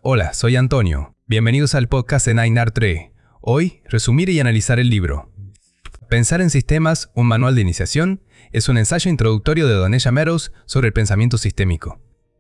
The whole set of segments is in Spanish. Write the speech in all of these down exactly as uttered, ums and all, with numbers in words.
Hola, soy Antonio. Bienvenidos al podcast de Nine Art tres. Hoy, resumir y analizar el libro. Pensar en sistemas, un manual de iniciación, es un ensayo introductorio de Donella Meadows sobre el pensamiento sistémico.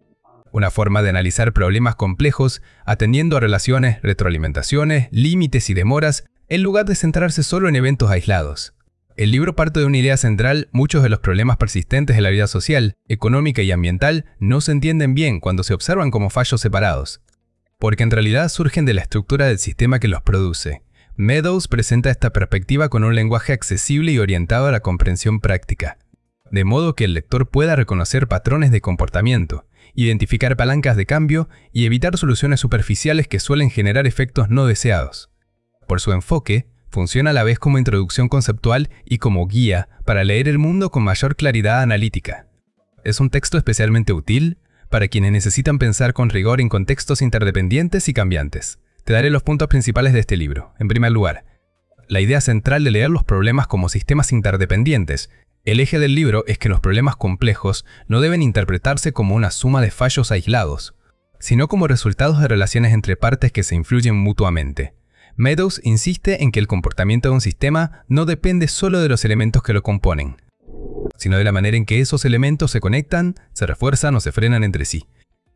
Una forma de analizar problemas complejos atendiendo a relaciones, retroalimentaciones, límites y demoras, en lugar de centrarse solo en eventos aislados. El libro parte de una idea central: muchos de los problemas persistentes de la vida social, económica y ambiental no se entienden bien cuando se observan como fallos separados, porque en realidad surgen de la estructura del sistema que los produce. Meadows presenta esta perspectiva con un lenguaje accesible y orientado a la comprensión práctica, de modo que el lector pueda reconocer patrones de comportamiento, identificar palancas de cambio y evitar soluciones superficiales que suelen generar efectos no deseados. Por su enfoque, funciona a la vez como introducción conceptual y como guía para leer el mundo con mayor claridad analítica. Es un texto especialmente útil para quienes necesitan pensar con rigor en contextos interdependientes y cambiantes. Te daré los puntos principales de este libro. En primer lugar, la idea central de leer los problemas como sistemas interdependientes. El eje del libro es que los problemas complejos no deben interpretarse como una suma de fallos aislados, sino como resultados de relaciones entre partes que se influyen mutuamente. Meadows insiste en que el comportamiento de un sistema no depende solo de los elementos que lo componen, sino de la manera en que esos elementos se conectan, se refuerzan o se frenan entre sí.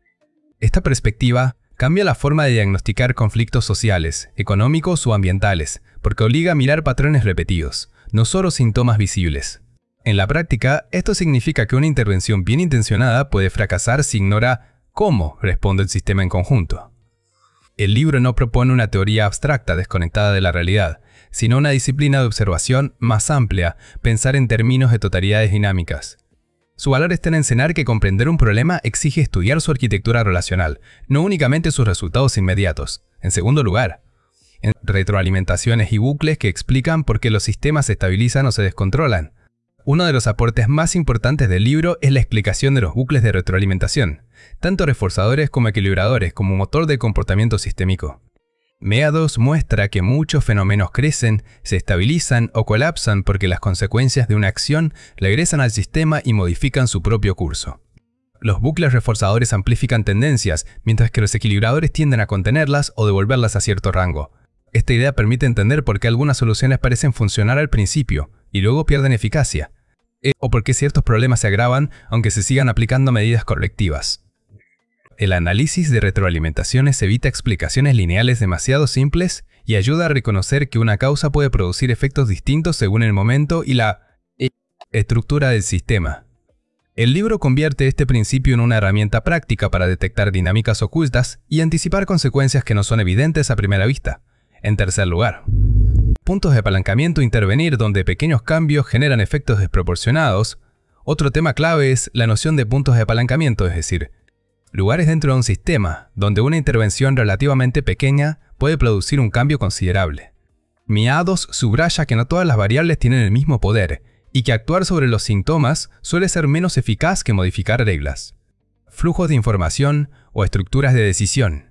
Esta perspectiva cambia la forma de diagnosticar conflictos sociales, económicos o ambientales, porque obliga a mirar patrones repetidos, no solo síntomas visibles. En la práctica, esto significa que una intervención bien intencionada puede fracasar si ignora cómo responde el sistema en conjunto. El libro no propone una teoría abstracta desconectada de la realidad, sino una disciplina de observación más amplia, pensar en términos de totalidades dinámicas. Su valor está en enseñar que comprender un problema exige estudiar su arquitectura relacional, no únicamente sus resultados inmediatos. En segundo lugar, en retroalimentaciones y bucles que explican por qué los sistemas se estabilizan o se descontrolan. Uno de los aportes más importantes del libro es la explicación de los bucles de retroalimentación, tanto reforzadores como equilibradores, como motor del comportamiento sistémico. Meadows muestra que muchos fenómenos crecen, se estabilizan o colapsan porque las consecuencias de una acción regresan al sistema y modifican su propio curso. Los bucles reforzadores amplifican tendencias, mientras que los equilibradores tienden a contenerlas o devolverlas a cierto rango. Esta idea permite entender por qué algunas soluciones parecen funcionar al principio y luego pierden eficacia, o por qué ciertos problemas se agravan aunque se sigan aplicando medidas correctivas. El análisis de retroalimentaciones evita explicaciones lineales demasiado simples y ayuda a reconocer que una causa puede producir efectos distintos según el momento y la estructura del sistema. El libro convierte este principio en una herramienta práctica para detectar dinámicas ocultas y anticipar consecuencias que no son evidentes a primera vista. En tercer lugar, puntos de apalancamiento e intervenir donde pequeños cambios generan efectos desproporcionados. Otro tema clave es la noción de puntos de apalancamiento, es decir, lugares dentro de un sistema donde una intervención relativamente pequeña puede producir un cambio considerable. Meadows subraya que no todas las variables tienen el mismo poder y que actuar sobre los síntomas suele ser menos eficaz que modificar reglas, flujos de información o estructuras de decisión.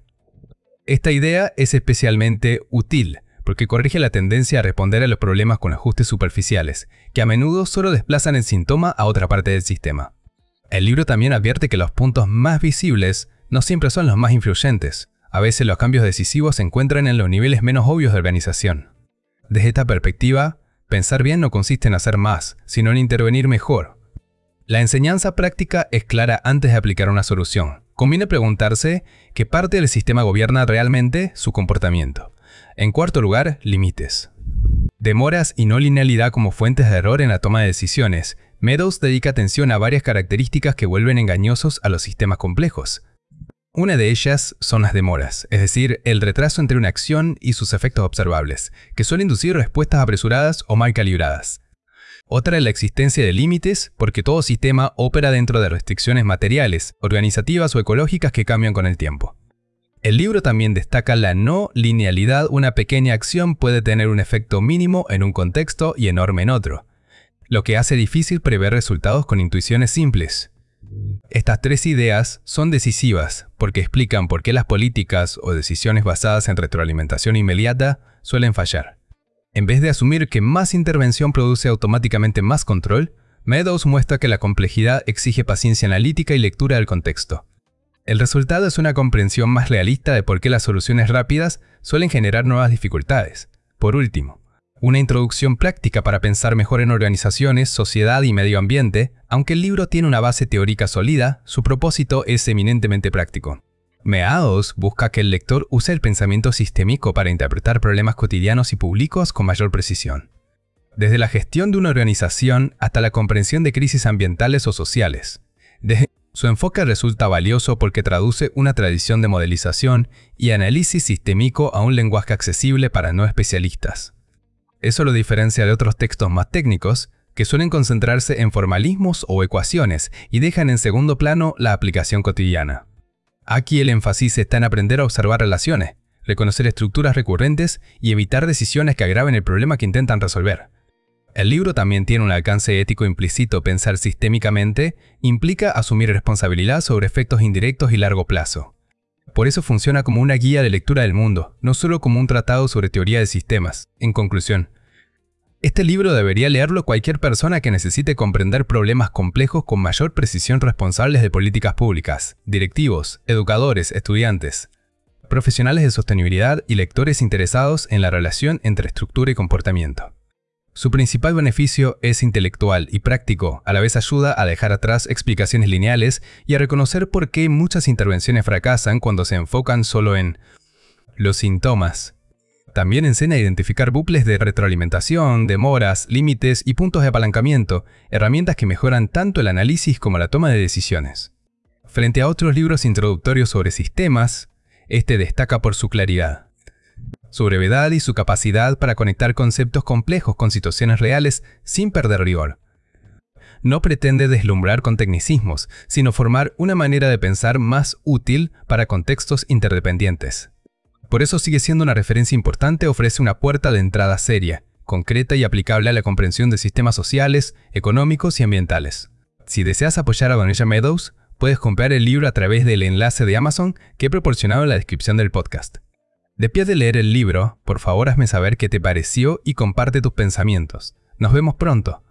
Esta idea es especialmente útil porque corrige la tendencia a responder a los problemas con ajustes superficiales, que a menudo solo desplazan el síntoma a otra parte del sistema. El libro también advierte que los puntos más visibles no siempre son los más influyentes. A veces los cambios decisivos se encuentran en los niveles menos obvios de organización. Desde esta perspectiva, pensar bien no consiste en hacer más, sino en intervenir mejor. La enseñanza práctica es clara antes de aplicar una solución. Conviene preguntarse qué parte del sistema gobierna realmente su comportamiento. En cuarto lugar, límites. Demoras y no linealidad como fuentes de error en la toma de decisiones. Meadows dedica atención a varias características que vuelven engañosos a los sistemas complejos. Una de ellas son las demoras, es decir, el retraso entre una acción y sus efectos observables, que suele inducir respuestas apresuradas o mal calibradas. Otra es la existencia de límites, porque todo sistema opera dentro de restricciones materiales, organizativas o ecológicas que cambian con el tiempo. El libro también destaca la no linealidad. Una pequeña acción puede tener un efecto mínimo en un contexto y enorme en otro, lo que hace difícil prever resultados con intuiciones simples. Estas tres ideas son decisivas porque explican por qué las políticas o decisiones basadas en retroalimentación inmediata suelen fallar. En vez de asumir que más intervención produce automáticamente más control, Meadows muestra que la complejidad exige paciencia analítica y lectura del contexto. El resultado es una comprensión más realista de por qué las soluciones rápidas suelen generar nuevas dificultades. Por último, una introducción práctica para pensar mejor en organizaciones, sociedad y medio ambiente. Aunque el libro tiene una base teórica sólida, su propósito es eminentemente práctico. Meadows busca que el lector use el pensamiento sistémico para interpretar problemas cotidianos y públicos con mayor precisión. Desde la gestión de una organización hasta la comprensión de crisis ambientales o sociales. Desde Su enfoque resulta valioso porque traduce una tradición de modelización y análisis sistémico a un lenguaje accesible para no especialistas. Eso lo diferencia de otros textos más técnicos, que suelen concentrarse en formalismos o ecuaciones y dejan en segundo plano la aplicación cotidiana. Aquí el énfasis está en aprender a observar relaciones, reconocer estructuras recurrentes y evitar decisiones que agraven el problema que intentan resolver. El libro también tiene un alcance ético implícito. Pensar sistémicamente implica asumir responsabilidad sobre efectos indirectos y largo plazo. Por eso funciona como una guía de lectura del mundo, no solo como un tratado sobre teoría de sistemas. En conclusión, este libro debería leerlo cualquier persona que necesite comprender problemas complejos con mayor precisión. Responsables de políticas públicas, directivos, educadores, estudiantes, profesionales de sostenibilidad y lectores interesados en la relación entre estructura y comportamiento. Su principal beneficio es intelectual y práctico, a la vez ayuda a dejar atrás explicaciones lineales y a reconocer por qué muchas intervenciones fracasan cuando se enfocan solo en los síntomas. También enseña a identificar bucles de retroalimentación, demoras, límites y puntos de apalancamiento, herramientas que mejoran tanto el análisis como la toma de decisiones. Frente a otros libros introductorios sobre sistemas, este destaca por su claridad, su brevedad y su capacidad para conectar conceptos complejos con situaciones reales sin perder rigor. No pretende deslumbrar con tecnicismos, sino formar una manera de pensar más útil para contextos interdependientes. Por eso sigue siendo una referencia importante. Ofrece una puerta de entrada seria, concreta y aplicable a la comprensión de sistemas sociales, económicos y ambientales. Si deseas apoyar a Donella Meadows, puedes comprar el libro a través del enlace de Amazon que he proporcionado en la descripción del podcast. Después de leer el libro, por favor hazme saber qué te pareció y comparte tus pensamientos. Nos vemos pronto.